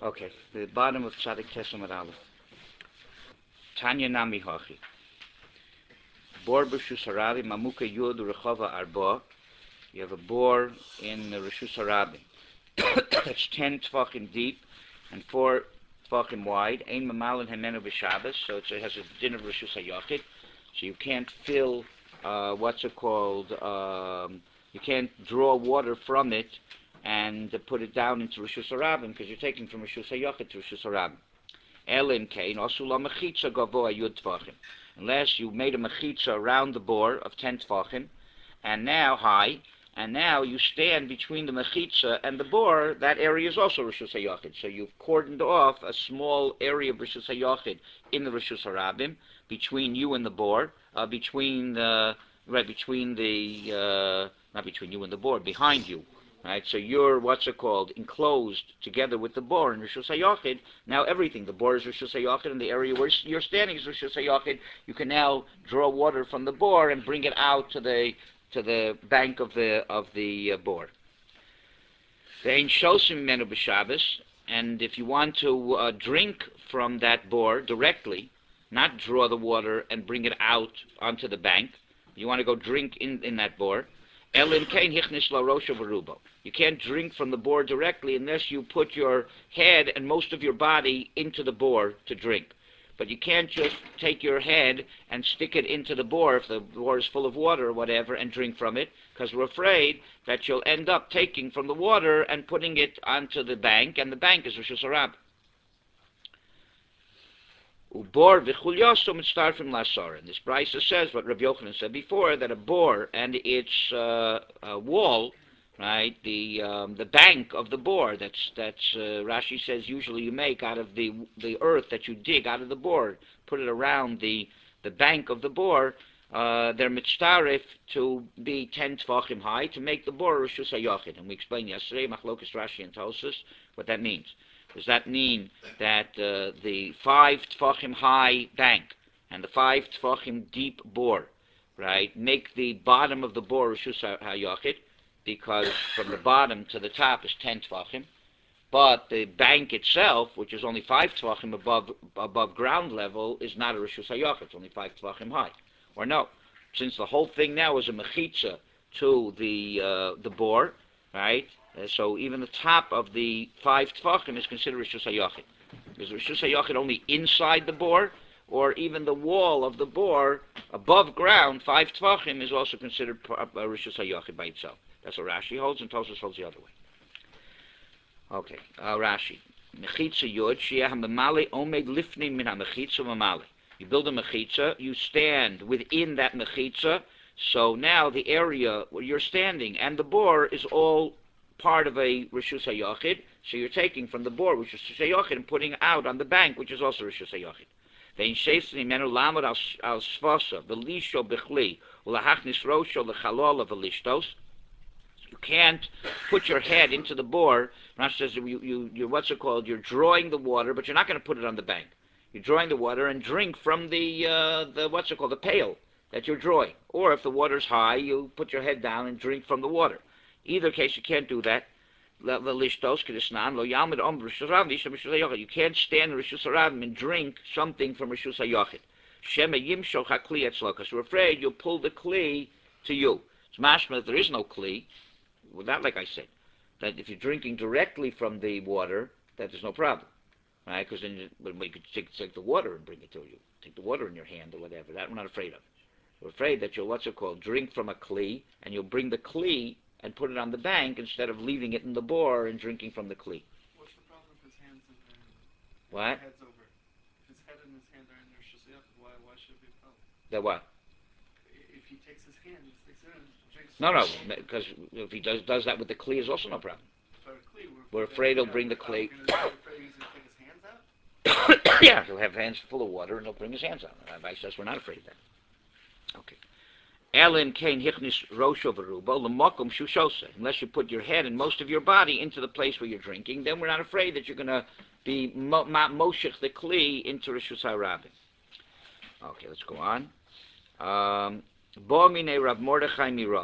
Okay, the bottom of Tzadik Tesam at Aleph. Tanya Nami Hachi. Bor B'Rishus Harabi Mamuka Yud Rechava Arba. You have a bore in the Rishus Harabi. That's 10 tefachim deep and 4 tefachim wide. Ein Mamalin Hemenu B'Shabbos, so it has a din of Rishus HaYachid. So you can't fill, you can't draw water from it and put it down into Rishus Harabim because you're taking from Rishus HaYachid to Rishus Harabim. Elim Kain, Osula Mechitza Gavoa Yud Tvachim. Unless you made a Mechitza around the bore of 10 Tvachim, and now high, and now you stand between the Mechitza and the bore, that area is also Rishus HaYachid. So you've cordoned off a small area of Rishus HaYachid in the Rishus Harabim, between you and the bore, not between you and the bore, behind you. Right, so you're enclosed together with the bore in Rishus HaYachid. Now everything, the bore is Rishus HaYachid, and the area where you're standing is Rishus HaYachid. You can now draw water from the bore and bring it out to the bank of the bore. Ve'ein shosim mimenu b'Shabbos, and if you want to drink from that bore directly, not draw the water and bring it out onto the bank, you want to go drink in that bore. You can't drink from the bore directly unless you put your head and most of your body into the bore to drink. But you can't just take your head and stick it into the bore if the bore is full of water or whatever and drink from it, because we're afraid that you'll end up taking from the water and putting it onto the bank, and the bank is Rishus Harabim. Ubor v'chulyosum mitztar from lasar. And this brisa says what Rabbi Yochanan said before, that a bore and its wall, right, the bank of the bore, that's Rashi says usually you make out of the earth that you dig out of the bore, put it around the bank of the bore. They're mitztarif to be 10 tefachim high to make the bore Rishus HaYachid. And we explained yesterday, Machlokas Rashi and Tosfos, what that means. Does that mean that the 5 tefachim high bank and the 5 tefachim deep bore, right, make the bottom of the bore Rishus HaYachid, because from the bottom to the top is 10 tefachim, but the bank itself, which is only 5 tefachim above ground level, is not a Rishus HaYachid. It's only 5 tefachim high. Or no, since the whole thing now is a mechitza to the bore, right? So even the top of the 5 tefachim is considered Rishus HaYachid. Is Rishus HaYachid only inside the bore, or even the wall of the bore above ground, 5 tefachim, is also considered Rishus HaYachid by itself? That's what Rashi holds, and Tosfos holds the other way. Okay, Rashi. Mechitza Yod, Shia HaMamali Omed Lifnei Min HaMechitza Mamali. You build a mechitza, you stand within that mechitza, so now the area where you're standing and the bore is all part of a Rishus HaYachid, so you're taking from the bore, which is Rishus HaYachid, and putting out on the bank, which is also Rishus HaYachid. Ve'in sheisni menu lamad al svasa, v'lisho b'chli, u'lahachnis rosho l'chalola v'lishtos. You can't put your head into the bore. Rashi says you're drawing the water, but you're not going to put it on the bank. You're drawing the water and drink from the pail that you're drawing. Or if the water's high, you put your head down and drink from the water. Either case, you can't do that. You can't stand Rishus Harabim and drink something from Rishus HaYachid. Because we're afraid you'll pull the kli to you. It's mashma that there is no kli. Well, not like I said. That if you're drinking directly from the water, that there's no problem. Right? Because then you could take the water and bring it to you. Take the water in your hand or whatever. That we're not afraid of. We're afraid that you'll, drink from a kli, and you'll bring the kli and put it on the bank instead of leaving it in the bore and drinking from the kli. What's the problem if his hands in there? What? His head's over. His head and his hand are in there. Why should it be a problem? That what? If he takes his hand and sticks it in, drinks. No, because if he does that with the kli, is also no problem. But a kli, we're afraid he'll bring the kli. We're afraid he's going to take his hands out? Yeah, he'll have hands full of water and he'll bring his hands out. Rabbi says we're not afraid of that. Okay. Elin kain hichnis rosho v'rubo l'makom shushose. Unless you put your head and most of your body into the place where you're drinking, then we're not afraid that you're going to be moshech the kli into Rishus HaRabim. Okay, let's go on. Bo minei Rav Mordechai mi Rava.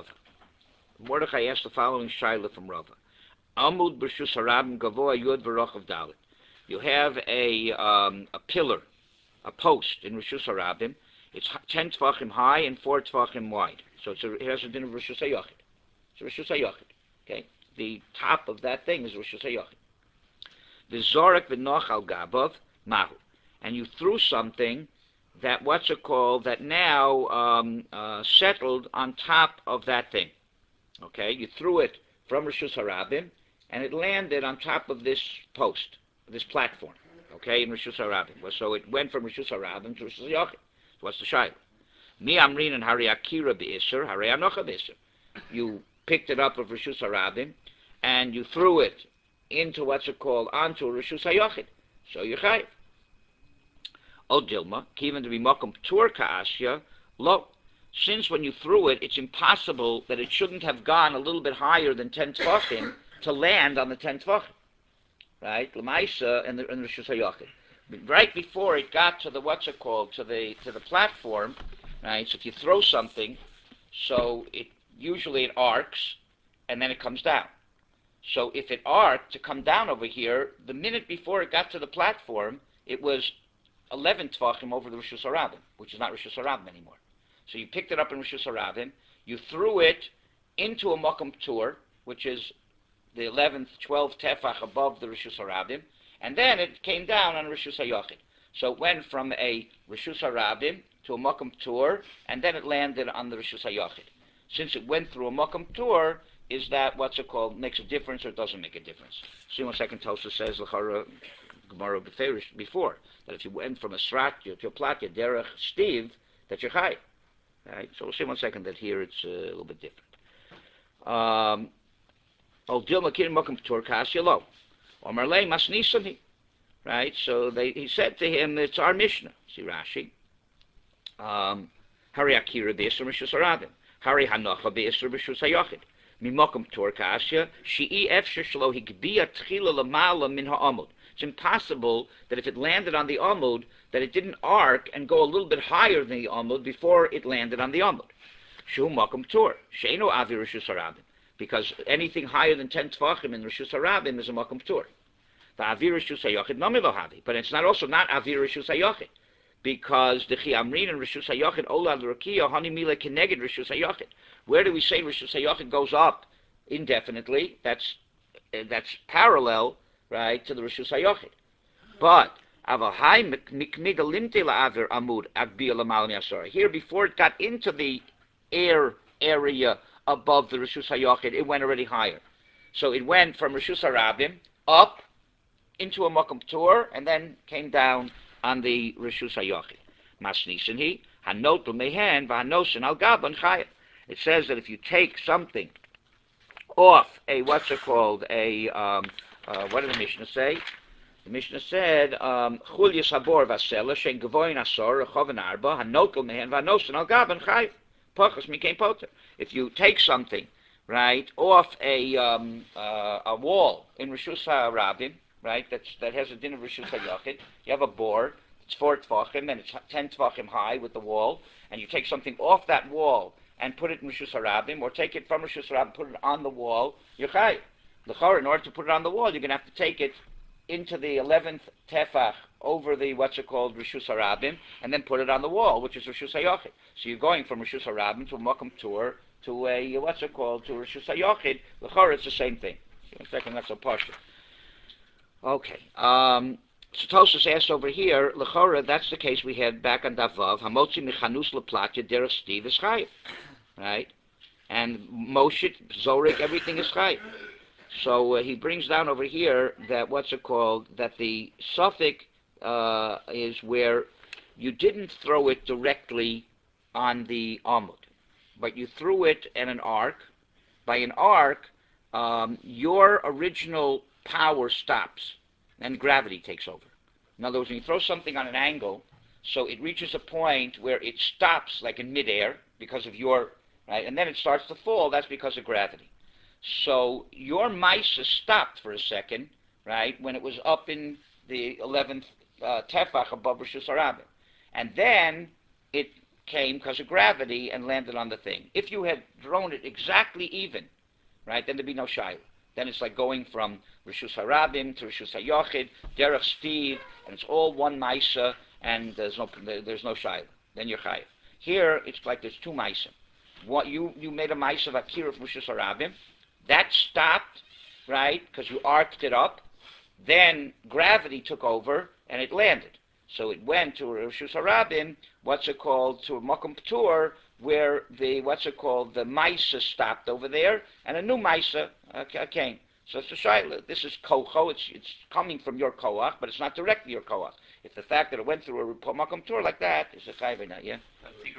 Mordechai asked the following shaila from Rava. Amud b'Rishus HaRabim gavoa yud v'rochav dalet. You have a pillar, a post in Rishus Harabim. It's 10 tefachim high and 4 tefachim wide. So it has a din of Rishus HaYochid. It's Rishus HaYochid. Okay? The top of that thing is Rishus HaYochid. The Zorak v'noch al gabav mahu. And you threw something that, that now settled on top of that thing. Okay? You threw it from Rishus Harabim, and it landed on top of this post, this platform. Okay? In Rishus Harabim. So it went from Rishus Harabim to Rishus HaYochid. So what's the shayla? Mi amrin and hari akira be'isr, hari anocha be'isr. You picked it up of Rishus Harabim, and you threw it into onto Rishus HaYochid. So you're chayiv. O Dilma, kiven to be mokum tur ka'asya, lo. Since when you threw it, it's impossible that it shouldn't have gone a little bit higher than 10 tefachim to land on the 10 tefachim. Right? L'maisa and the Rishus HaYochid. Right before it got to the to the platform, right? So if you throw something, so usually it arcs and then it comes down. So if it arced to come down over here, the minute before it got to the platform, it was 11 tefachim over the Rishus Harabim, which is not Rishus Harabim anymore. So you picked it up in Rishus Harabim, you threw it into a Mokum Tur, which is the 11th, 12th tefach above the Rishus Harabim, and then it came down on Rishus HaYochid. So it went from a Rishus Harabim to a Mokum Tur, and then it landed on the Rishus HaYochid. Since it went through a Mokum Tur, is that makes a difference or doesn't make a difference? See, 1 second, Tosa says, L'chara Gemara before, that if you went from a Sratya to a Platya, Derech Steve, that you're high. Right? So we'll see 1 second that here it's a little bit different. Ol Dilma Kirin Mokum Tur Kasya Lo. Omarlei Masnisani. Right? So he said to him, it's our Mishnah. See Rashi. Hari Akira B'Yisr Rishus Harabim. Hari Hanocha B'Yisr Rishus HaYochid. Mimokum Tur Kasya. Shi'i Efshir Shlo Higbiya Tchila Lamala Min HaAmud. It's impossible that if it landed on the Amud, that it didn't arc and go a little bit higher than the Amud before it landed on the Amud. Shu Mokum Tur. Sheino Avi Rishus Harabim. Because anything higher than 10 tefachim in Rishus Harabim is a Mokum Tur. The Avi Rishus HaYochid Nami Lo Havi. But it's also not Avi Rishus HaYochid. Because the Chi Amrin and Rishus HaYochid Ola L'Rakiya Hani Mila Keneged Rishus HaYochid. Where do we say Rishus HaYochid goes up indefinitely? That's parallel, right, to the Rishus HaYochid. But Avahai Mikmida Limte LaAvir Amud Agbiya Lamal Miasora. Here, before it got into the air area above the Rishus HaYochid, it went already higher. So it went from Rishus Harabim up into a Mokum Tur and then came down on the Rishus HaYochid. Masnisin he Hanot Mehen V'Hanosin Al Gaban Chayim. It says that if you take something off a what did the Mishnah say? The Mishnah said Chulyas Habor Vasela Shein Gavoin Asor Rechoven Arba Hanot Mehen V'Hanosin Al Gaban Chayim. Pachas Mikein Poter. If you take something, right, off a wall in Rishus HaRabim, right, that has a din of Rishus HaYochid, you have a board, it's 4 tefachim, and it's 10 tefachim high with the wall, and you take something off that wall and put it in Rishus HaRabim, or take it from Rishus HaRabim, put it on the wall, you're chayiv. L'chor, in order to put it on the wall, you're going to have to take it into the 11th tefach over the Rishus HaRabim, and then put it on the wall, which is Rishus HaYochid. So you're going from Rishus HaRabim to a Mokum Tur to a to Rishus HaYochid. L'chor, it's the same thing. In a second, that's a partial. Okay. So Tosas asked over here, L'chor, that's the case we had back on Davav. Hamotzi mechanus leplatya derech Steve is chayiv, right? And Moshe, Zorik, everything is chayiv. So he brings down over here that that the suffix is where you didn't throw it directly on the Amud, but you threw it in an arc. By an arc, your original power stops and gravity takes over. In other words, when you throw something on an angle, so it reaches a point where it stops like in midair because of your, right, and then it starts to fall, that's because of gravity. So your mice stopped for a second, right, when it was up in the 11th tefach above Rishus Harabim. And then it came because of gravity and landed on the thing. If you had thrown it exactly even, right, then there'd be no shayla. Then it's like going from Rishus Harabim to Rishus Hayochid, Derech Steve, and it's all one Maisa, and there's no Shaila. Then you're Chayiv. Here, it's like there's two Maisa. What you made a Maisa of Akira of Rishus Harabim, that stopped, right, because you arced it up. Then gravity took over, and it landed. So it went to Rishus Harabim, to a Makom P'tur, where the Maisa stopped over there, and a new Maisa came. So it's a Shaila. This is Kocho. It's coming from your Koach, but it's not directly your Koach. It's the fact that it went through a Makom P'tur like that is a Chayv now, yeah?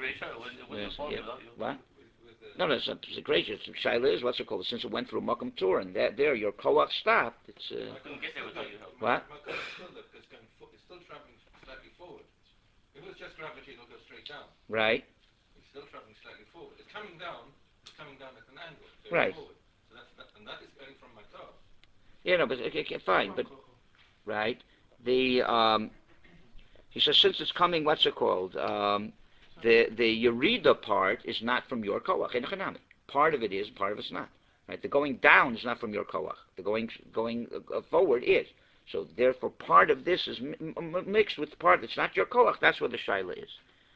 What? No, it's a great. Shaila is since it went through a Makom P'tur, and there your Koach stopped. It's what? It's still traveling slightly forward. If it was just gravity, it'll go straight down. Right. It's still traveling slightly forward. It's coming down at an angle. Right. Forward. So and that is going from my car. Yeah, no, but okay, fine, but right. He says since it's coming, the Yerida part is not from your koach. Part of it is, part of it's not. Right. The going down is not from your koach. The going forward is. So therefore, part of this is mixed with the part that's not your koach. That's where the shaila is.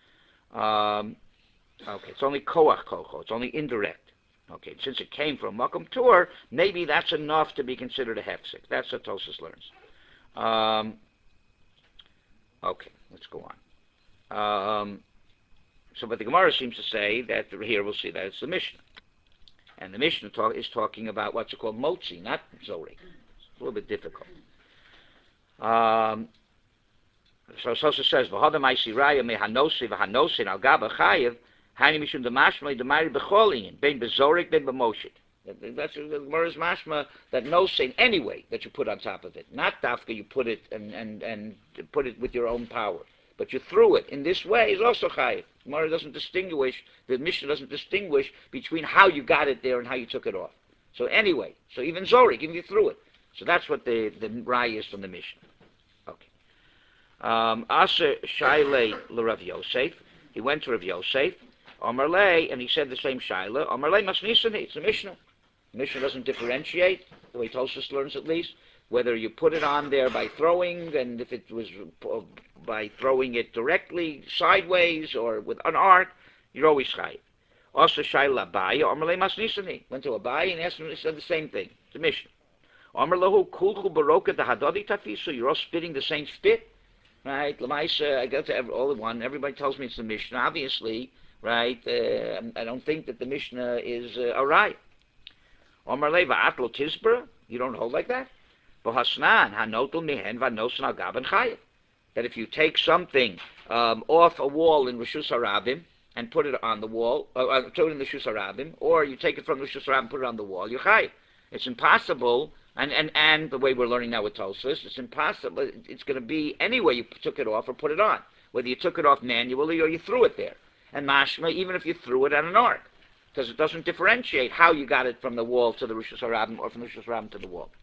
Okay, it's only koach kocho. It's only indirect. Okay, since it came from Makom P'tur, maybe that's enough to be considered a hefsek. That's what Tosfos learns. Okay, let's go on. But the Gemara seems to say that here we'll see that it's the Mishnah, and the Mishnah is talking about what's called motzi, not zorik. It's a little bit difficult. So Tosfos says, "V'hodam Aisiraya mehanosi v'hanosin al gaba chayev hani mishum demashmei demari becholin ben bezorik ben b'moshit." That's the Gemara's mashma that nosin anyway that you put on top of it, not dafka you put it and put it with your own power, but you threw it in this way is also chayev. Gemara doesn't distinguish. The Mishnah doesn't distinguish between how you got it there and how you took it off. So anyway, so even zorik, even if you threw it. So that's what the raya is from the Mishnah. Okay. Aser Shailei l'Rav Yosef. He went to Rav Yosef. Amar Lei, and he said the same Shaila. Amar Lei Masnisani. It's a Mishnah. The Mishnah doesn't differentiate, the way Tosfos learns at least, whether you put it on there by throwing, and if it was by throwing it directly sideways or with an arc, you're always chayiv. Also Shaila Abaye. Amar Lei Masnisani. Went to Abaye and asked him. He said the same thing. It's a Mishnah. Amar lahu kulchu baroka the hadadi tafi. So you're all spitting the same spit, right? Lamaisa, I go to all in one. Everybody tells me it's the Mishnah. Obviously, right? I don't think that the Mishnah is a right. Amar leva atlo tizbra. You don't hold like that. V'hasnan hanotul mihen v'nosan al gaben chayev. That if you take something off a wall in Rishus Harabim and put it on the wall, throw it in the Rishus Harabim, or you take it from the Rishus Harabim and put it on the wall, you're chayev. It's impossible. And the way we're learning now with Tosfos, it's impossible. It's going to be any way you took it off or put it on, whether you took it off manually or you threw it there. And mashma, even if you threw it at an arc, because it doesn't differentiate how you got it from the wall to the Rishus Harabim or from the Rishus Harabim to the wall.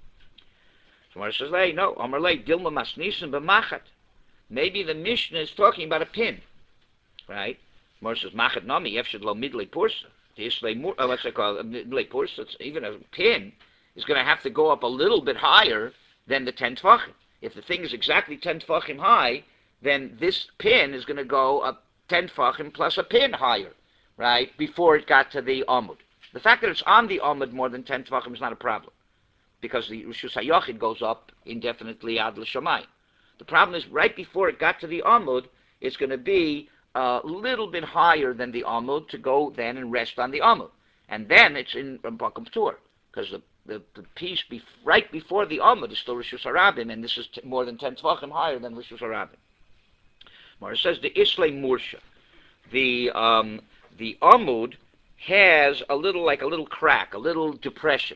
So Gemara says, "Lei, no, Amar lei dilma masnisin b'machat." Maybe the Mishnah is talking about a pin, right? Gemara says, "Machat nami yefshad lo midlei pursa." What's it called? Midlei pursa. It's even a pin is going to have to go up a little bit higher than the 10 tefachim. If the thing is exactly 10 tefachim high, then this pin is going to go up 10 tefachim plus a pin higher, right, before it got to the amud. The fact that it's on the amud more than 10 tefachim is not a problem, because the Rishus HaYachid goes up indefinitely ad l'shamayim. The problem is right before it got to the amud, it's going to be a little bit higher than the amud to go then and rest on the amud. And then it's in Makom P'tur, because the piece right before the Amud is still Rishus Harabim, and this is more than 10 Tvachim higher than Rishus Harabim. Mara says the Islay Mursha. The Amud has a little crack, a little depression.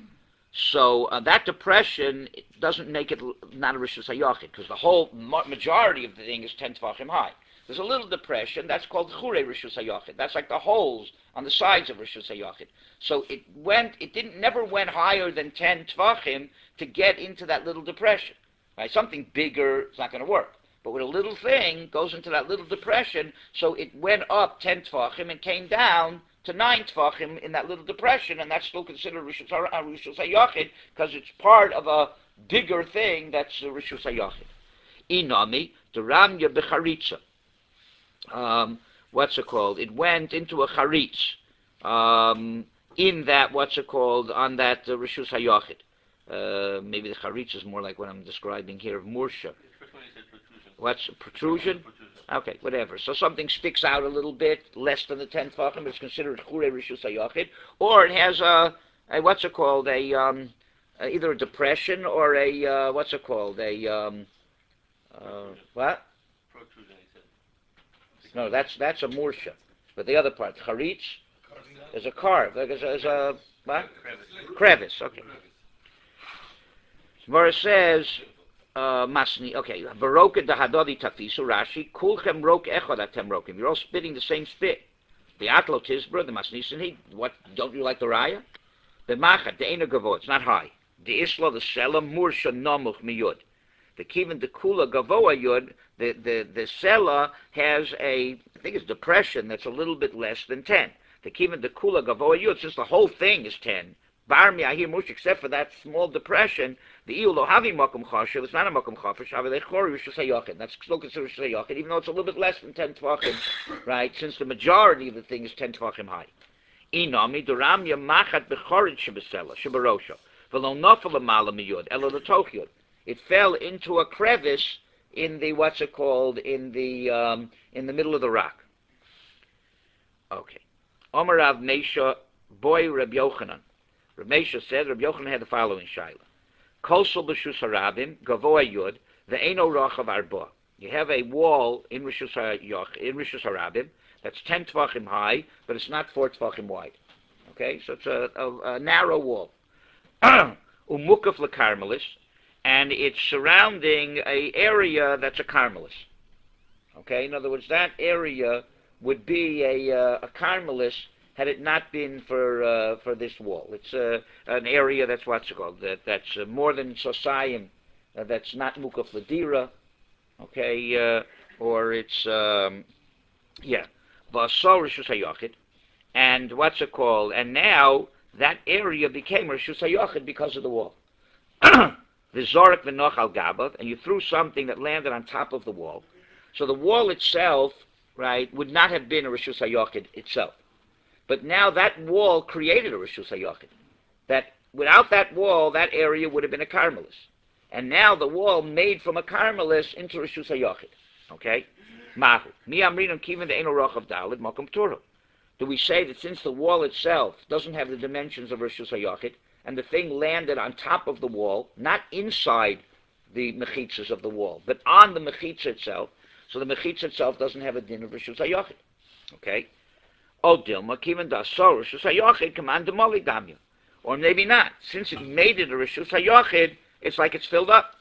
So that depression doesn't make it not a Rishus HaYachid, because the whole majority of the thing is 10 Tvachim high. There's a little depression, that's called Chure Rishus HaYachid. That's like the holes on the sides of Rishus HaYachid. So it never went higher than 10 Tvachim to get into that little depression. Right? Something bigger, it's not going to work. But with a little thing, goes into that little depression, so it went up 10 Tvachim and came down to 9 Tvachim in that little depression, and that's still considered Rishus HaYachid because it's part of a bigger thing that's Rishus HaYachid. Inami, the Ramya Becharitza. What's it called? It went into a charitz. In that, what's it called? On that Rishus HaYachid. Maybe the charitz is more like what I'm describing here of Mursha. What's protrusion? Okay, whatever. So something sticks out a little bit, less than the 10 Tvachim, but it's considered Chure Rishus HaYachid. Or it has a what's it called? Either a depression or a, what's it called? What? No, that's a Mursha. But the other part, Charitz, is a carve. Is a what? Crevice, okay. Gemara says, Masni, okay, Baroka da Hadodi Tafisu Rashi, Kulchem Rok Echad Atem Rokim. You're all spitting the same spit. The Atlo Tizbra, the Masnisin, what, don't you like the Raya? The Machat, the Eina Gavo, it's not high. The Isla, the Sela, Mursha Nomuch Miyud. The Kivin, the Kula Gavoa Yud, the Sela has I think it's depression that's a little bit less than 10. The Kivin, the Kula Gavoa Yud, since the whole thing is 10. Barmi Ahir Mush, except for that small depression, the Iul Lohavi Makum Chashiv, it's not a Makum Chafish, Avalechor Rishus HaYachid. That's still considered Rishus HaYachid, even though it's a little bit less than 10 Tvachim, right? Since the majority of the thing is 10 Tvachim high. Inami, Duramya Machat Bechorid Shibasela, Shibarosha, Velo Nofel Amala Miyud, Elo Latoch Yud. It fell into a crevice in the, what's it called, in the middle of the rock. Okay. Omer Rav Meisha, boy Reb Yochanan. Reb Meisha said, Reb Yochanan had the following shaila. Kosel b'shus harabim, gavoa yud, ve'eno rochav arba. You have a wall in Rishus Harabim that's 10 tvachim high, but it's not 4 tvachim wide. Okay, so it's a narrow wall. Umukaf lekarmelis, and it's surrounding an area that's a carmelis. Okay, in other words, that area would be a carmelis had it not been for this wall. It's an area that's what's it called, that's more than Sosayim, that's not Mukaf Ladira, okay, or it's, yeah, Basar Rishus HaYachid, and what's it called, and now that area became Rishus HaYachid because of the wall. V'zorak v'noch al gabav, and you threw something that landed on top of the wall. So the wall itself, right, would not have been a Rishus HaYachid itself. But now that wall created a Rishus HaYachid. That without that wall, that area would have been a carmelis. And now the wall made from a carmelis into Rishus HaYachid. Okay? Mahu. Mi amrinam kivin de eno rochav dalid makom turo. Do we say that since the wall itself doesn't have the dimensions of Rishus HaYachid, and the thing landed on top of the wall, not inside the mechitzas of the wall, but on the mechitza itself, so the mechitza itself doesn't have a din of Rishus HaYachid. Okay? O dilma kivin da so Rishus HaYachid command the moli damya. Or maybe not. Since it made it a Rishus HaYachid, it's like it's filled up.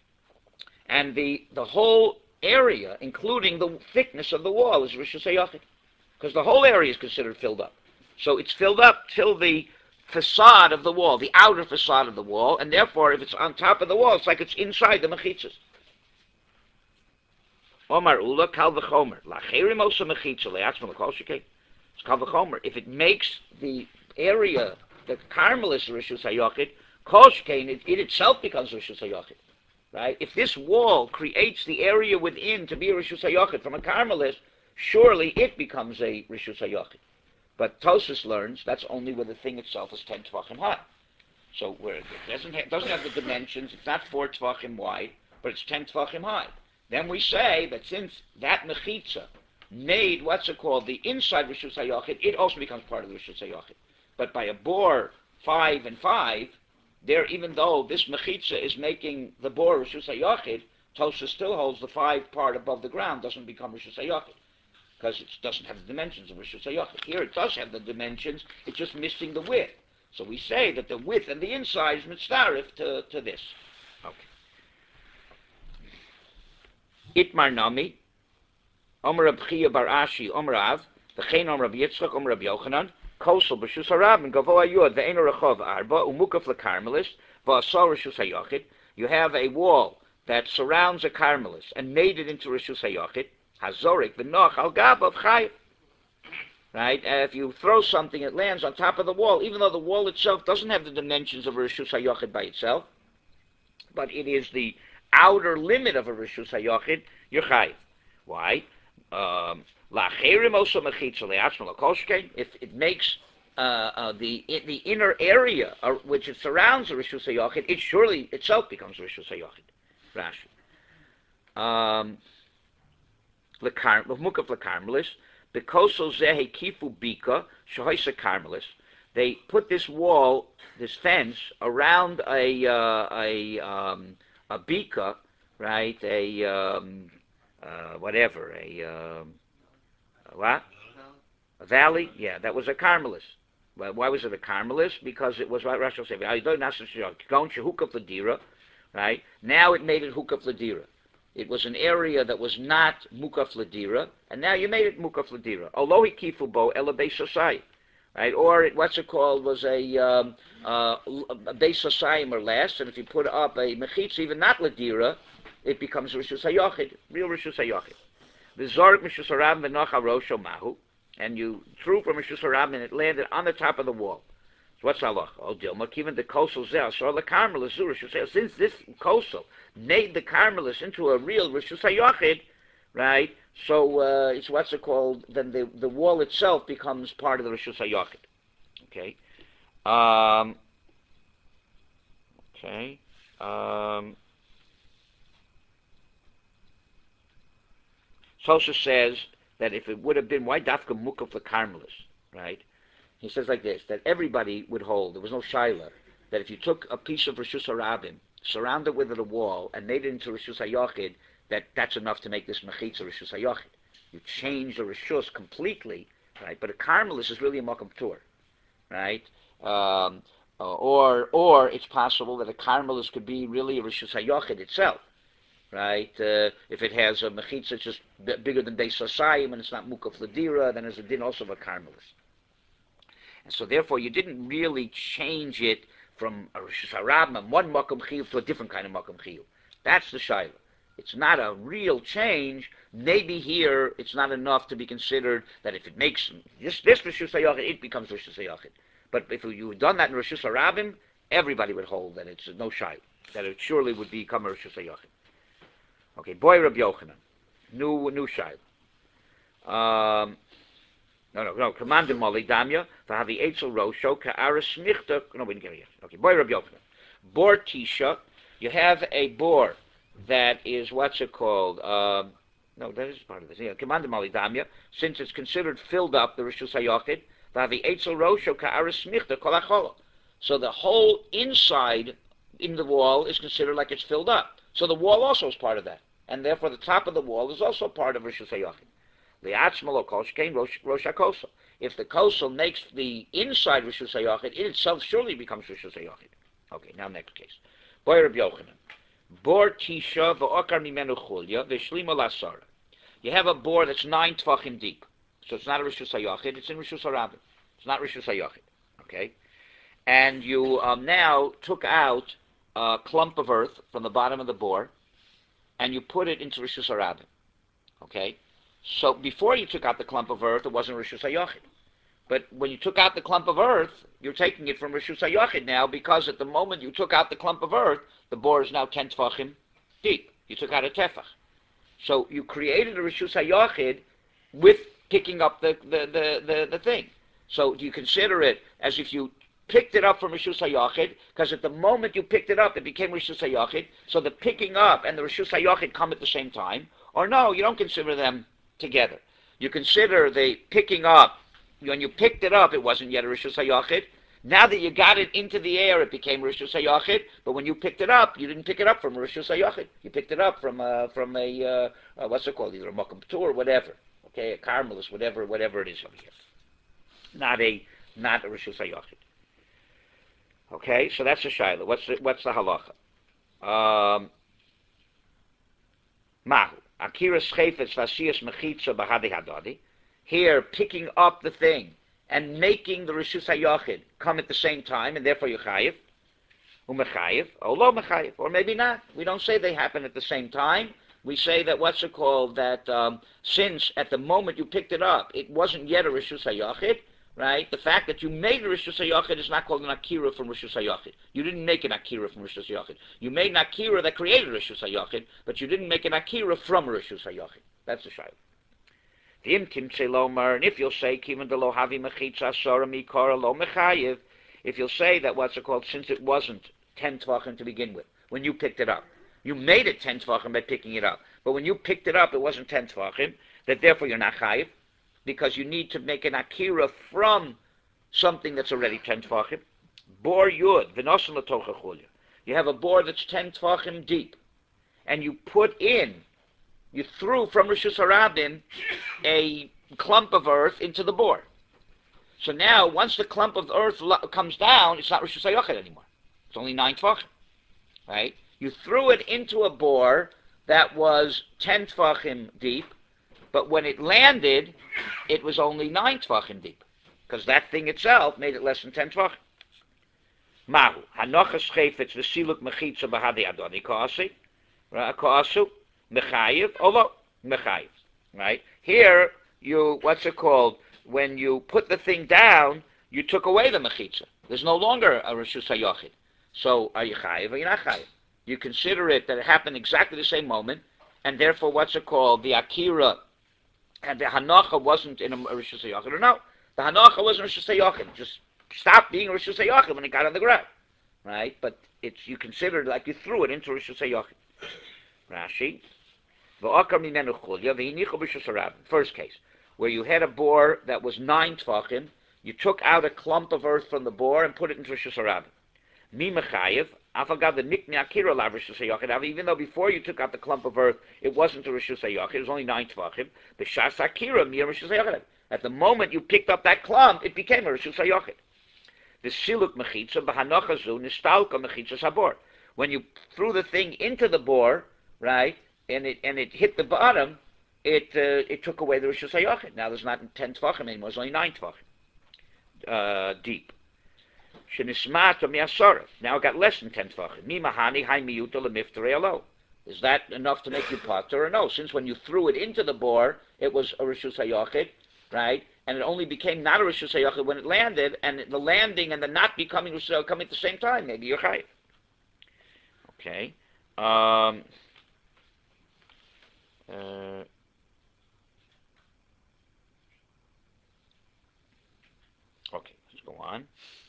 And the whole area, including the thickness of the wall, is Rishus HaYachid. Because the whole area is considered filled up. So it's filled up till the facade of the wall, the outer facade of the wall, and therefore if it's on top of the wall, it's like it's inside the mechitzas. Omar Ula kal v'chomer lacherim osa mechitza le'atzma l'kol shekei. It's kal v'chomer. If it makes the area, the carmelis Rishus HaYachid, kol shekei, it itself becomes Rishus HaYachid. Right? If this wall creates the area within to be a Rishus HaYachid from a carmelis, surely it becomes a Rishus HaYachid. But Tosfos learns that's only where the thing itself is 10 tvachim high. So where it doesn't have the dimensions, it's not 4 tvachim wide, but it's 10 tvachim high. Then we say that since that mechitza made what's it called the inside Rishus HaYachid, it also becomes part of the Rishus HaYachid. But by a bore 5 and 5, there, even though this mechitza is making the bore Rishus HaYachid, Tosfos still holds the 5 part above the ground doesn't become Rishus HaYachid, because it doesn't have the dimensions of Rishus HaYachid. Here it does have the dimensions, it's just missing the width. So we say that the width and the inside is mitzarif to this. Okay. Itmar Nami, Omer Reb Chia Bar Ashi, Omer Av, V'chein Omer Reb Yitzchak, Omer Reb Yochanan, Kosel B'shus Harabim, Gavoa Yod, Ve'eno Rechov Arba, Umukaf LeKarmelis, V'asar Rishus HaYachid. You have a wall that surrounds a carmelis and made it into Rishus HaYachid. Hazorik v'noch al gabav chayiv. right? If you throw something, it lands on top of the wall, even though the wall itself doesn't have the dimensions of a Rishus HaYochid by itself, but it is the outer limit of a Rishus HaYochid, you're chayiv. Why? If it makes the inner area which it surrounds a Rishus HaYochid, it surely itself becomes Rishus HaYochid. Rashi. Mukaf lekarmelis, bekosel zehe kifu bika shahoisa karmelis. They put this wall, this fence, around a bika, right? What? A valley? Yeah, that was a karmelis. Well, why was it a karmelis? Because it was what Rashi will say. Right? Now it made it hukaf ladira. It was an area that was not mukaf ladira, and now you made it mukaf ladira. Although he kifu bo elabe sosai, right? Or what's it called was a base sosayim or less, and if you put up a mechitz, even not ladira, it becomes rishus hayochid, real rishus hayochid. The zork rishus harabim v'nocha rosho mahu, and you threw from rishus harabim and it landed on the top of the wall. What's halacha? Oh, Dilma, even the kosel zeh, so the karmelis zurish. Since this kosel made the karmelis into a real rishus hayochid, right? So it's what's it called? Then the wall itself becomes part of the rishus hayochid. Okay. Okay. Sosa says that if it would have been why dafka mukaf the karmelis, right? He says like this, that everybody would hold, there was no shaila, that if you took a piece of Rishus HaRabim, surrounded with it a wall, and made it into Rishus HaYochid, that's enough to make this Mechitza Rishus HaYochid. You change the Rishus completely, right? But a Carmelis is really a Makam Tur, right? Or it's possible that a Carmelis could be really a Rishus HaYochid itself, right? If it has a Mechitza just bigger than Beis Hasayim, and it's not Mukaf Ladira, then there's a din also of a Carmelis. And so therefore you didn't really change it from a Rishus HaRabim, one Makom Chiyuv to a different kind of Makom Chiyuv. That's the Shaila. It's not a real change. Maybe here it's not enough to be considered that if it makes this Rishus HaYochid, it becomes Rishus HaYochid. But if you had done that in Rishus HaRabim, everybody would hold that it's no Shaila, that it surely would become a Rishus HaYochid. Okay, boy Rabbi Yochanan, new Shaila. No. Commanded Mali Damya for have the Eitzel Rosho Ka'aris Smichta. No, we didn't get it yet. Okay, boy Rabbi Yochanan. Bor Tisha, you have a bor that is what's it called? No, that is part of this. Yeah, Commanded Mali Damya, since it's considered filled up, the Rishus HaYochid, for have the Eitzel Rosho Ka'aris Smichta Kolacholo. So the whole inside in the wall is considered like it's filled up. So the wall also is part of that, and therefore the top of the wall is also part of Rishus HaYochid. If the kosel makes the inside Rishus HaYochid, it itself surely becomes Rishus HaYochid. Okay, now next case. Boy Rabbi Yochanan. Bor tisha v'okar mimenu chulya v'shlima lasara. You have a bor that's 9 tvachim deep. So it's not a Rishus HaYochid, it's in Rishus HaRabim. It's not Rishus HaYochid. Okay? And you now took out a clump of earth from the bottom of the bor, and you put it into Rishus HaRabim. Okay? So before you took out the clump of earth, it wasn't Rishus HaYochid. But when you took out the clump of earth, you're taking it from Rishus HaYochid now, because at the moment you took out the clump of earth, the bor is now 10 tefachim deep. You took out a tefach. So you created a Rishus HaYochid with picking up the thing. So do you consider it as if you picked it up from Rishus HaYochid, because at the moment you picked it up, it became Rishus HaYochid, so the picking up and the Rishus HaYochid come at the same time? Or no, you don't consider them together. You consider the picking up, when you picked it up, it wasn't yet a Rishus HaYochid. Now that you got it into the air, it became Rishus HaYochid, but when you picked it up, you didn't pick it up from Rishus HaYochid. You picked it up from a what's it called, either a Mokum Tur or whatever, okay, a Carmelis, whatever it is over here. Not a Rishus HaYochid. Okay, so that's the Shaila. What's the halacha? Mahu. Akiras Chayfetz Vasiyas Mechitza Bahadi Hadadi. Here, picking up the thing and making the Rishus HaYochid come at the same time, and therefore you chayiv, umechayiv, or lo mechayiv, or maybe not. We don't say they happen at the same time, we say that what's it called, that since at the moment you picked it up, it wasn't yet a Rishus HaYachid, right? The fact that you made a Rishus HaYachid is not called an Akira from Rishus HaYachid. You didn't make an Akira from Rishus HaYachid. You made an Akira that created Rishus HaYachid, but you didn't make an Akira from Rishus HaYachid. That's the shayla. And if you'll say, if you'll say that what's it called, since it wasn't 10 tvachim to begin with, when you picked it up, you made it 10 tvachim by picking it up, but when you picked it up, it wasn't 10 tvachim, that therefore you're not chayiv, because you need to make an akira from something that's already 10 tvachim. Bor yud, v'nosan l'tocha chulya. You have a bore that's 10 tvachim deep, and you threw from Rishus Harabim a clump of earth into the bore. So now, once the clump of earth comes down, it's not Rishus HaYachid anymore. It's only 9 tvachim, right? You threw it into a bore that was 10 tvachim deep, but when it landed, it was only 9 tvachim deep, because that thing itself made it less than 10 tvachim. Mahu hanochas chayfetz v'siluk mechitza b'hadei adoni ka'asu mechayiv olo mechayiv. Right here, what's it called? When you put the thing down, you took away the mechitza. There's no longer a Rishus HaYachid. So are you chayiv or you're not chayiv? You consider it that it happened exactly the same moment, and therefore what's it called? The akira and the hanacha wasn't in a Rishus HaYachid. Or no, the hanacha wasn't Rishus HaYachid. It just stopped being Rishus HaYachid when it got on the ground. Right? But you consider it like you threw it into Rishus HaYachid. Rashi. First case, where you had a bore that was 9 tvachim, you took out a clump of earth from the bore and put it into Rishus Harabim. Mi mechayev, afagav the nikne akira lav Rishus HaYachid. Even though before you took out the clump of earth, it wasn't a Rishus HaYachid, it was only 9 tvachim. B'shas akira mi Rishus HaYachid. At the moment you picked up that clump, it became a Rishus HaYachid. The siluk mechitza b'hanocha zu nistalka mechitza sabor. When you threw the thing into the bore, right, and it hit the bottom, it took away the Rishus HaYachid. Now there's not 10 tvachim anymore, it's only 9 tvachim deep. Shenismata mi'asara. Now it got less than 10 tvachim. Mi mahani hai miyuta lemiftarei alo. Is that enough to make you potter or no? Since when you threw it into the bore, it was a Rishus HaYachid, right? And it only became not a Rishus HaYachid when it landed, and the landing and the not becoming Rishus HaYachid coming at the same time. Maybe you're chayiv. Okay. Okay, let's go on.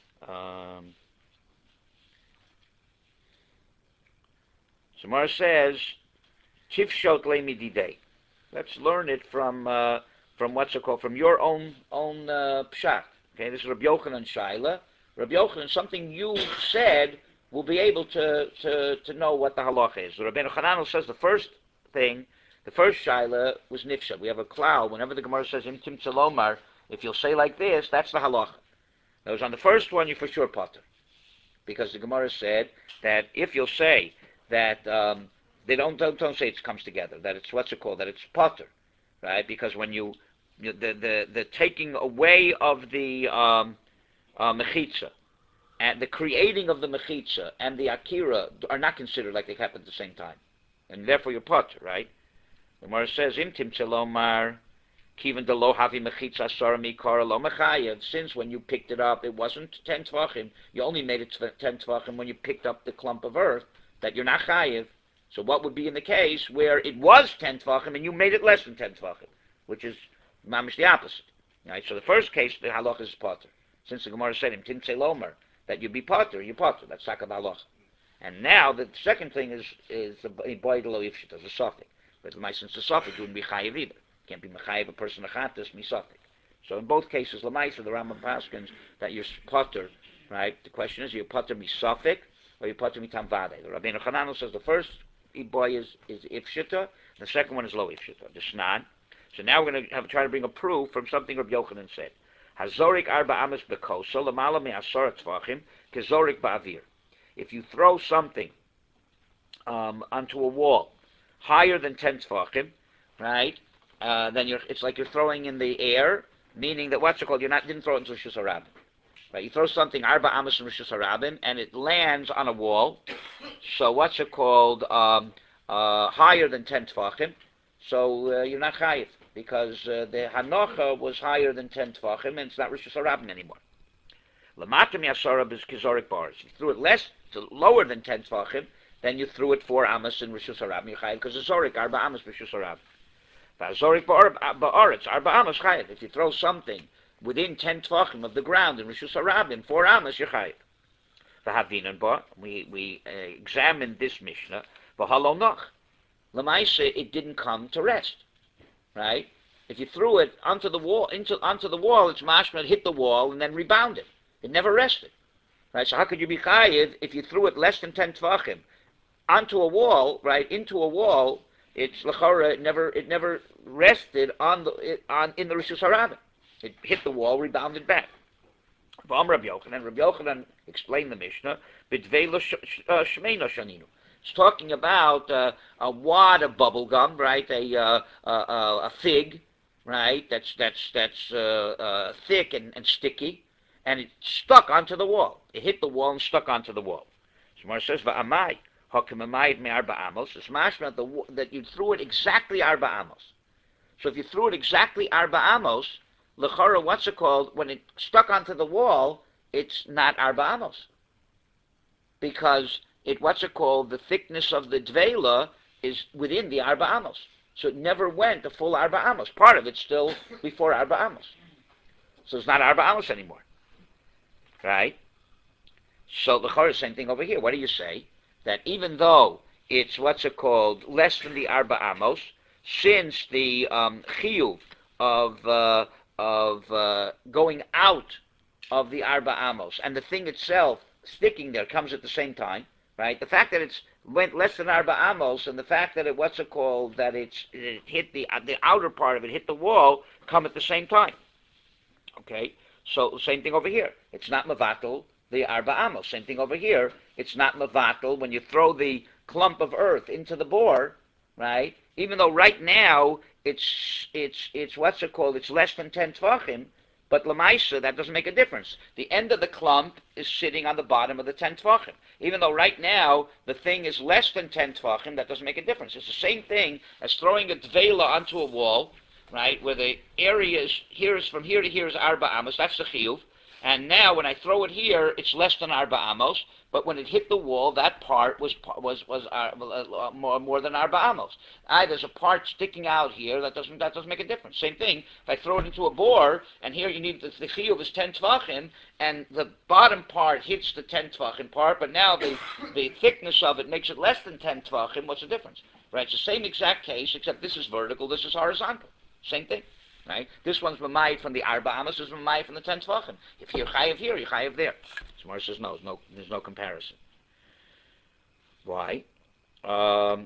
Samar says, Tifshot le'mididei. Let's learn it from what's it called, from your own pshat. Okay, this is Rabbi Yochanan Shaila. Rabbi Yochanan, something you said, will be able to know what the halacha is. Rabbeinu Chananel says the first shaila was nifsha. We have a cloud. Whenever the Gemara says im tim tzalomar, if you'll say like this, that's the halacha. That was on the first one, you for sure potter, because the Gemara said that if you'll say that they don't say it comes together, that it's what's it called, that it's potter, right? Because when the taking away of the mechitza and the creating of the mechitza and the akira are not considered like they happen at the same time, and therefore you're potter, right? The Gemara says im tim tzalomar. Kiven de lo havi mechitza sara mikara lo mechayev. Since when you picked it up, it wasn't 10 tvachim. You only made it 10 tvachim when you picked up the clump of earth. That you're not chayev. So what would be in the case where it was 10 tvachim and you made it less than 10 tvachim, which is mamish the opposite. Right. So the first case, the halacha is potter. Since the Gemara said him tin lomer that you be potter, you potter. That's sakad halacha. And now the second thing is a boy lo ifshit as a sofik. But since the sofik, you wouldn't be chayev either. Can't be mechayev a person achatas misafik. So in both cases, lamaisa the Rambam paskins that you're potter, right? The question is, are you potter misafik or you potter mitam vade? The Rabbeinu Chananel says the first boy is ifshita, the second one is lo ifshita, the shnan. So now we're going to try to bring a proof from something Rabbi Yochanan said. Hazorik arba amas bekoso lamala me'asara tvachim kezorik ba'avir. If you throw something onto a wall higher than 10 tvachim, right? Then it's like you're throwing in the air, meaning that what's it called? Didn't throw it into Rishus Harabim, right? You throw something arba amas in Rishus Harabim, and it lands on a wall. So what's it called? higher than 10 tvachim, so you're not chayiv, because the hanocha was higher than 10 tvachim, and it's not Rishus Harabim anymore. Lamatam Yasarab is kizorik bars. If you threw it lower than 10 tvachim, then you threw it 4 amos in Rishus Harabim, you're chayiv, because it's zorik, arba amos Rishus Harabim. Zorik ba'aretz, arba amos chayiv. If you throw something within 10 tvachim of the ground in Rishus Harabim, 4 amos, you're chayiv. We examined this Mishnah. V'halonach, l'maisa, it didn't come to rest, right? If you threw it onto the wall, onto the wall, it's mashma, it hit the wall and then rebounded. It never rested, right? So how could you be chayiv if you threw it less than 10 tvachim onto a wall, right? Into a wall, it's l'chora. It never rested in the Rishus Harabim. It hit the wall, rebounded back. Rabbi Yochanan explained the Mishnah. It's talking about a wad of bubble gum, right? A fig, right? That's thick and sticky, and it stuck onto the wall. It hit the wall and stuck onto the wall. Shmar says, "Va'amai hakimamayit me arba amos." It's mashma that you threw it exactly arba amos. So if you threw it exactly arba amos, l'chara, what's it called? When it stuck onto the wall, it's not arba amos, because the thickness of the dveila is within the arba amos. So it never went the full arba amos. Part of it's still before arba amos. So it's not arba amos anymore. Right? So the same thing over here. What do you say? That even though it's less than the arba amos, since the chiyuv of going out of the arba amos and the thing itself sticking there comes at the same time, right? The fact that it went less than arba amos and the fact that it hit the outer part of it hit the wall come at the same time. Okay, so same thing over here. It's not mavatal the arba amos. Same thing over here. It's not mavatal when you throw the clump of earth into the bore, right? Even though right now it's less than 10 tvachim, but lamaisa, that doesn't make a difference. The end of the clump is sitting on the bottom of the 10 tvachim. Even though right now the thing is less than 10 tvachim, that doesn't make a difference. It's the same thing as throwing a dveila onto a wall, right, where the area is from here to here is arba amos. That's the chiyuv. And now when I throw it here, it's less than arba amos. But when it hit the wall, that part was more than arba amos. There's a part sticking out here that doesn't make a difference. Same thing. If I throw it into a bore, and here you need the chiyuv is 10 tvachim, and the bottom part hits the 10 tvachim part, but now the thickness of it makes it less than 10 tvachim. What's the difference? Right? It's the same exact case, except this is vertical, this is horizontal. Same thing. Right? This one's mamayit from the arba amos, this is mamayit from the 10 tvachim. If you're chayiv here, you're chayiv there. So Mar says no, there's no comparison. Why? Mar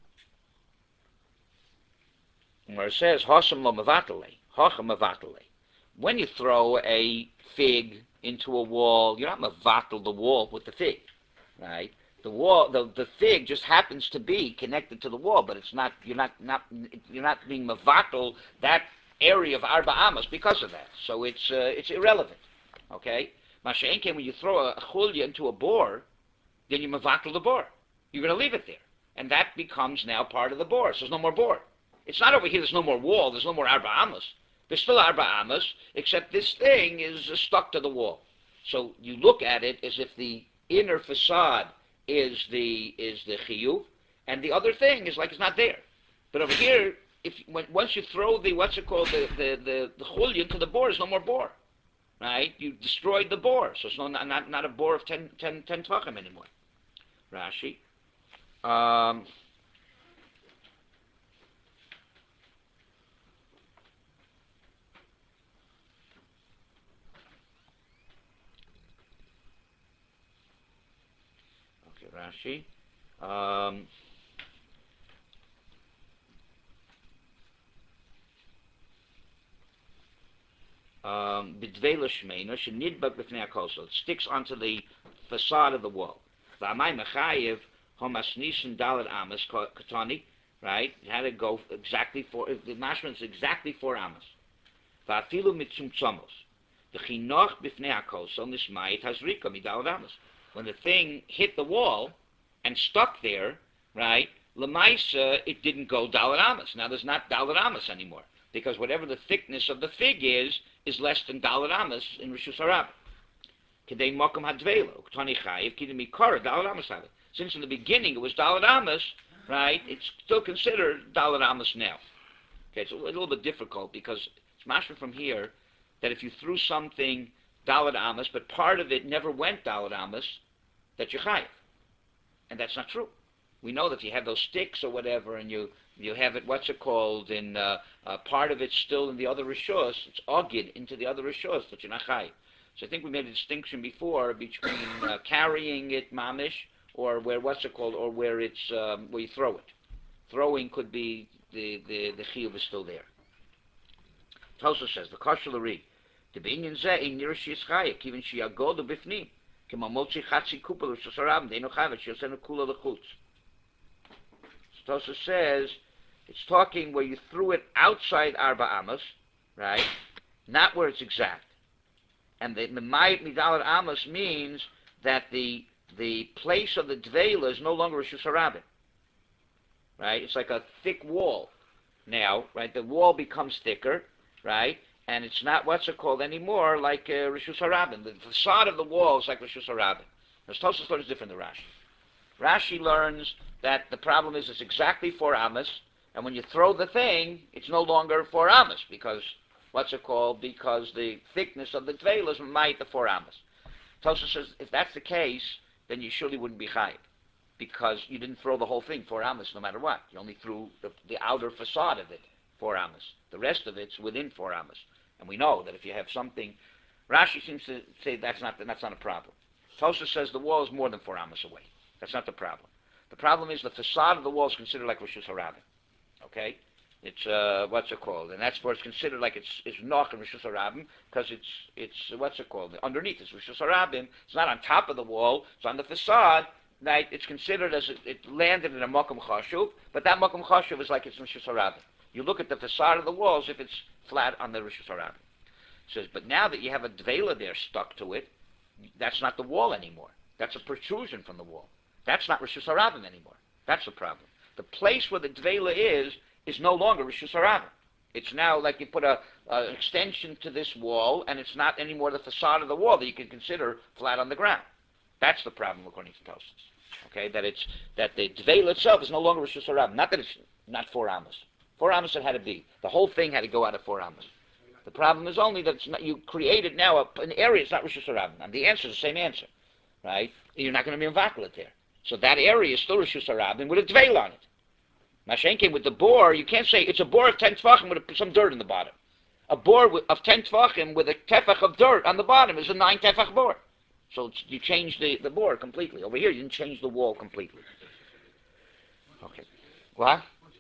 says hosam lo mavatale, hacham mavatale. When you throw a fig into a wall, you're not mavatal the wall with the fig, right? The wall, the fig just happens to be connected to the wall, but it's not. You're not being mavatal that area of arba amos because of that. So it's irrelevant. Okay. Masha'enken, when you throw a chulya into a bore, then you mavatal the bore. You're going to leave it there, and that becomes now part of the bore. So there's no more bore. It's not over here. There's no more wall. There's no more arba amos. There's still arba amos, except this thing is stuck to the wall. So you look at it as if the inner facade is the chiyuv, and the other thing is like it's not there. But over here, once you throw the chulya into the bore, there's no more bore, right? You destroyed the bore, so it's not a bore of 10 tvachim anymore. Rashi. Rashi. B'dveila shmeina shenidbak b'fnei hakosel. It sticks onto the facade of the wall. V'amay mechayev homasnisin dalad amas katani. Right? It had to go exactly the mashman is exactly 4 amas. V'afilu mitzumtzamos. The chinoch b'fnei hakosel nismayit hazrika midalad amas. When the thing hit the wall and stuck there, right, Lemaisa, it didn't go Dalet Amas. Now there's not Dalet Amas anymore, because whatever the thickness of the fig is less than Dalet Amas in Rishus Harabim. Kedei Mokum Hadvelo, Ktani Chayiv, Kidei Mikara, Dalet Amas have it. Since in the beginning it was Dalet Amas, right, it's still considered Dalet Amas now. Okay, it's a little bit difficult because it's mashma from here that if you threw something Dalet Amas, but part of it never went Dalet Amas, that you're Chayiv. And that's not true. We know that if you have those sticks or whatever, and you have it, what's it called, in part of it's still in the other rishos, it's ogid into the other rishos, that you're not chayiv. So I think we made a distinction before between carrying it mamish, or where, what's it called, or where it's where you throw it. Throwing could be the chiyuv is still there. It also says the kashalari, the binyan zeh in nirashis chayiv, even shiagodu bifnim, kemamotzi chatzi kupel u'shasarabim, deinu chavet shiyosenu kula lechutz. Tosa says it's talking where you threw it outside Arba Amos, right? Not where it's exact. And the Midalat Amos means that the place of the Dveila is no longer a Rishus Harabim. Right? It's like a thick wall now, right? The wall becomes thicker, right? And it's not what's it called anymore like Rishus Harabim. The facade of the wall is like Rishus Harabim. Now, Tosa learns different than Rashi. Rashi learns that the problem is it's exactly 4 Amos, and when you throw the thing, it's no longer 4 Amos, because, what's it called, because the thickness of the Dveila is might the 4 Amos. Tosa says, if that's the case, then you surely wouldn't be chayiv, because you didn't throw the whole thing 4 Amos no matter what. You only threw the outer facade of it 4 Amos. The rest of it's within 4 Amos. And we know that if you have something, Rashi seems to say that's not a problem. Tosa says the wall is more than 4 Amos away. That's not the problem. The problem is the facade of the wall is considered like Rishus Harabim. Okay? It's, what's it called? And that's where it's considered like it's Noch and Rishus Harabim, because it's, what's it called? Underneath it's Rishus Harabim. It's not on top of the wall. It's on the facade. Right? It's considered as it landed in a Mokum Chashuv, but that Mokum Chashuv is like it's Rishus Harabim. You look at the facade of the wall as if it's flat on the Rishus Harabim. It says, but now that you have a Dveila there stuck to it, that's not the wall anymore. That's a protrusion from the wall. That's not Rishus Harabim anymore. That's the problem. The place where the Dveila is no longer Rishus Harabim. It's now like you put an extension to this wall, and it's not anymore the facade of the wall that you can consider flat on the ground. That's the problem according to Tosfos. Okay, that the Dveila itself is no longer Rishus Harabim. Not that it's not 4 Amos. 4 Amos it had to be. The whole thing had to go out of 4 Amos. The problem is only that it's not, you created now an area, it's not Rishus Harabim. And the answer is the same answer. Right? You're not going to be invacuolated there. So that area is still Rishus Harabim with a Dveil on it. Mashenke with the bore, you can't say it's a bore of 10 tefachim with some dirt in the bottom. A bore of 10 tefachim with a tefach of dirt on the bottom is a 9 tefach bore. So you change the bore completely. Over here, you didn't change the wall completely. Okay. What?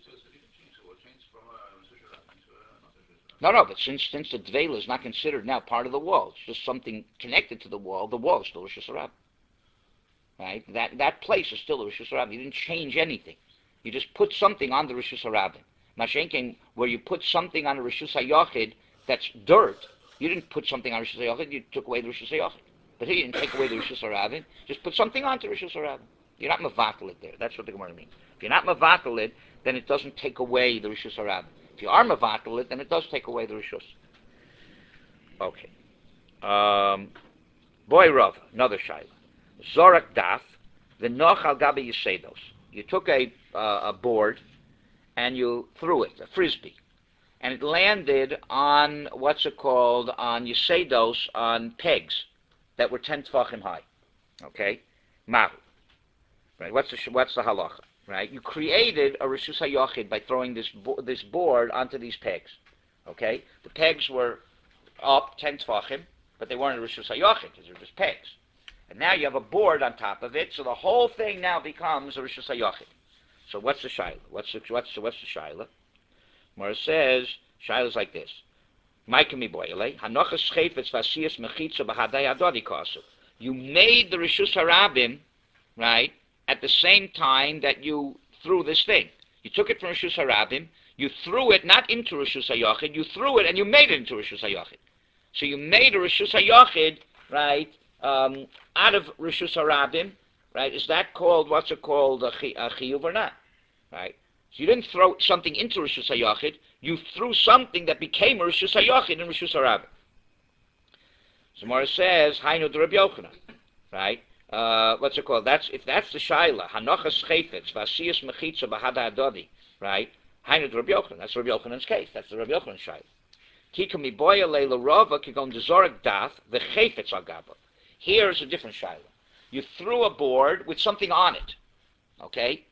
No, but since the Dveil is not considered now part of the wall, it's just something connected to the wall is still Rishus Harabim. Right? That place is still a Rishus Harabim. You didn't change anything. You just put something on the Rishus Harabim. Mashenken, where you put something on a Rishus HaYachid that's dirt, you didn't put something on Rishus HaYachid, you took away the Rishus HaYachid. But here you didn't take away the Rishus Harabim, just put something onto Rishus Harabim. You're not mavakalid there. That's what the Gemara means. If you're not mavakalid, then it doesn't take away the Rishus Harabim. If you are mavakalid, then it does take away the Rishus. Okay. Boy Rav, another shayla. Zorak daf, the noch al gabi yisedos. You took a board and you threw it, a frisbee, and it landed on what's it called, on yisedos, on pegs that were 10 tefachim high. Okay, mahu. Right. What's the halacha? Right. You created a rishus hayachid by throwing this board onto these pegs. Okay. The pegs were up 10 tefachim, but they weren't a rishus hayachid because they were just pegs. And now you have a board on top of it, so the whole thing now becomes a Rishus HaYachid. So what's the Shaila? What's the Shaila? Mara says, Shaila's like this. You made the Rishus HaRabim, right, at the same time that you threw this thing. You took it from Rishus HaRabim, you threw it not into Rishus HaYachid, you threw it and you made it into Rishus HaYachid. So you made a Rishus HaYachid, right, out of Rishus Harabim, right? Is that called, what's it called, a chiyuv or not? right? So you didn't throw something into Rishus HaYachid, you threw something that became a Rishus HaYachid in Rishus HaRabbi. So Mara says, Hainu de Rabbi Yochanan, right? What's it called? If that's the Shaila, Hanochas Chayfetz, Vasiyas Mechitza Bahada Adodi, right? Hainu de Rabbi Yochanan, that's Rabbi Yochanan's case, that's the Rabbi Yochanan Shaila. Kika miboya leila rava kigon dezorak dath the chayfetz agaba. Here's a different shaila. You threw a board with something on it. Okay?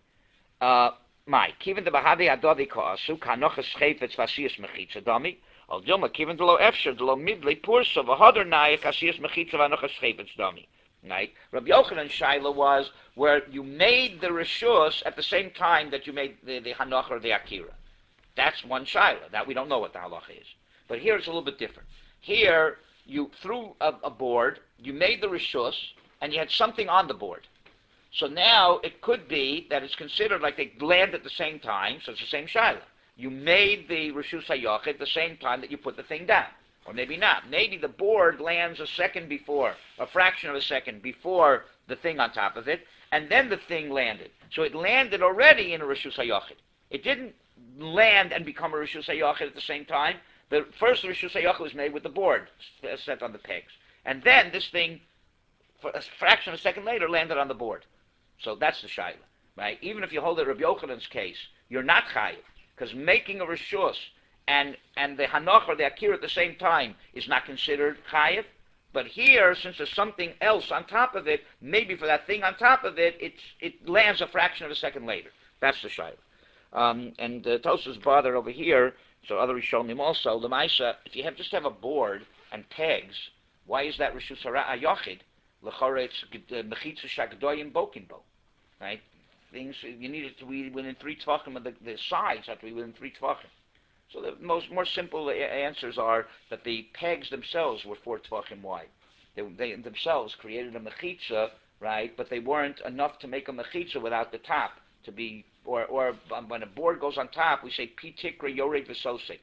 My kiven de bahadi adodi kaasu kanochas chayfetz vasiyas mechitza dami. Al dilma kiven de lo efsher de lo midli pursa v'hodar naik vasiyas mechitza v'anochas chayfetz dami. Right? Rabbi Yochanan's shaila was where you made the reshus at the same time that you made the hanoch or the akira. That's one shaila. That we don't know what the halacha is. But here it's a little bit different. Here, you threw a board, you made the rishus, and you had something on the board. So now it could be that it's considered like they land at the same time, so it's the same shaila. You made the rishus hayachid at the same time that you put the thing down. Or maybe not. Maybe the board lands a second before, a fraction of a second before the thing on top of it, and then the thing landed. So it landed already in a rishus hayachid. It didn't land and become a rishus hayachid at the same time. The first Rishus HaYachid was made with the board set on the pegs. And then this thing, for a fraction of a second later, landed on the board. So that's the Shaila, right? Even if you hold it Rabbi Yochanan's case, you're not Chayiv, because making a Rishus and the Hanoch or the Akira at the same time is not considered Chayiv. But here, since there's something else on top of it, maybe for that thing on top of it, it lands a fraction of a second later. That's the Shaila. And Tosafos bother over here. So other Rishonim also, Lemaisa, if you just have a board and pegs, why is that Rishus HaYachid? L'chorei it's Mechitza Shagdoyim Bokinbo, right? Things, you need it to be within 3 tvachim of the sides have to be within 3 tvachim. So the more simple answers are that the pegs themselves were 4 tvachim wide. They themselves created a Mechitza, right? But they weren't enough to make a Mechitza without the top to be, or when a board goes on top, we say pitikra yorei v'sosei.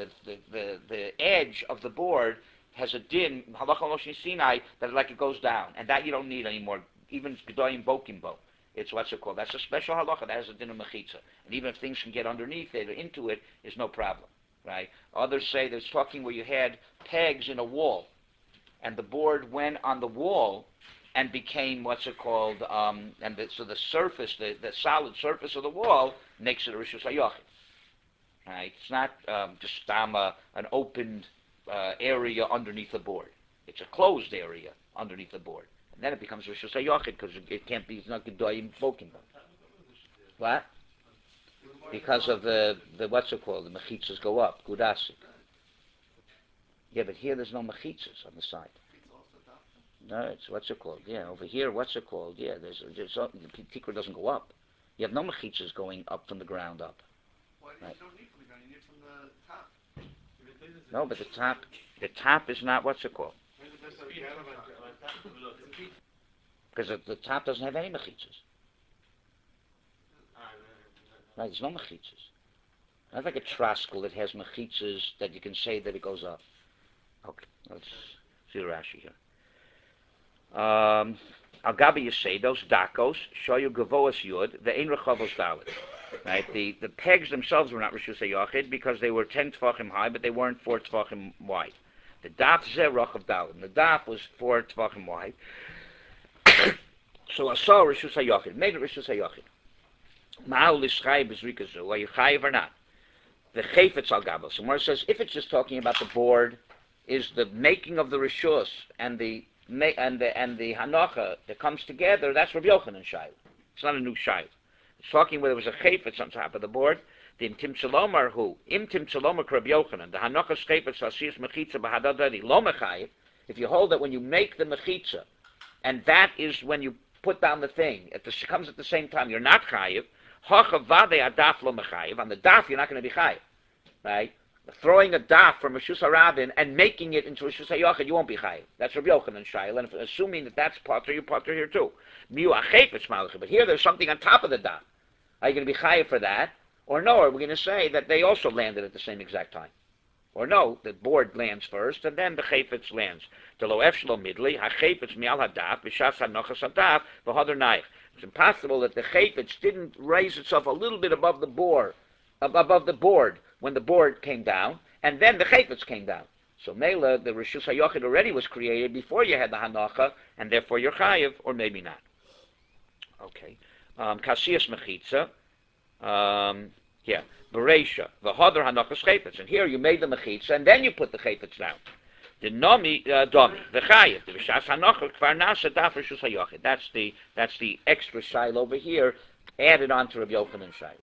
The edge of the board has a din halacha Moshe Sinai that like it goes down, and that you don't need anymore. Even gedoyim bokimbo, it's what's it called? That's a special halacha that has a din of mechitza, and even if things can get underneath it or into it, is no problem, right? Others say there's talking where you had pegs in a wall, and the board went on the wall and became what's it called, so the surface, the solid surface of the wall makes it a Rishus HaYachid. Right? It's not just an opened area underneath the board. It's a closed area underneath the board. And then it becomes Rishus HaYachid because it can't be, it's not Gedoyim Bokim. What? Because of the what's it called, the mechitzas go up, Gudasik. Yeah, but here there's no mechitzas on the side. No, it's what's it called? Yeah, over here, what's it called? Yeah, the tikra doesn't go up. You have no mechitzas going up from the ground up. Why do you don't need from the ground? You need from the top. No, but the top is not what's it called? Because the top doesn't have any mechitzas. Right, there's no mechitzas. Not like a traskel that has mechitzas that you can say that it goes up. Okay, let's see the Rashi here. Al Gabi Yasedos, Dakos, Shoyu Gavoas Yud, the Ein Rechavos Dalit. Right? The pegs themselves were not Rishus HaYachid because they were 10 Tvachim high, but they weren't 4 Tvachim wide. The Daf Zeh Rachav Dalit. The Daf was 4 Tvachim wide. So I saw Rishus HaYachid, made it Rishus HaYachid. Ma'al Lishchai Bezrikazu, are you chayiv or not? The Chayfetz Al Gabel. So Mor says, if it's just talking about the board, is the making of the Rishus and the Hanocha that comes together, that's Rabbi Yochanan Shaila. It's not a new Shaila. It's talking where there was a Chayfetz on top of the board. The Imtim Tzalomar who? Imtim Tzalomar Rabbi Yochanan. The Hanocha Chayfetz Asiyas Mechitza Bahadadadi. Lo Mechayiv. If you hold that when you make the Mechitza, and that is when you put down the thing, it comes at the same time, you're not Chayiv. Hacha Vade Adaf Lo Mechayiv. On the Daf, you're not going to be Chayiv. Right? Throwing a daf from Rishus HaRabin and making it into Rishus HaYachid, you won't be chayiv. That's Rabbi Yochanan Shaila, and assuming that that's Potter, you're Potter here too. Miu achayfetz malachim. But here there's something on top of the daf. Are you going to be chayiv for that? Or no, are we going to say that they also landed at the same exact time? Or no, the board lands first, and then the chayfetz lands. The lo efshlo midli, hachayfetz mial hadaf, b'shas hanochas hadaf, v'hodar naich. It's impossible that the chayfetz didn't raise itself a little bit above the above the board when the board came down, and then the chayfetz came down. So Mela, the Rishus HaYochid already was created before you had the Hanacha, and therefore you're chayiv, or maybe not. Okay. Kasiyas Mechitza. Here. Bereisha. V'hodar Hanachas chayfetz. And here you made the Mechitza, and then you put the chayfetz down. The Nomi Domi. The chayiv. The Rishas Hanacha Kvar Nasa Daf Rishus HaYochid. That's the extra shayla over here, added on to Rabbi Yochanan's shayla.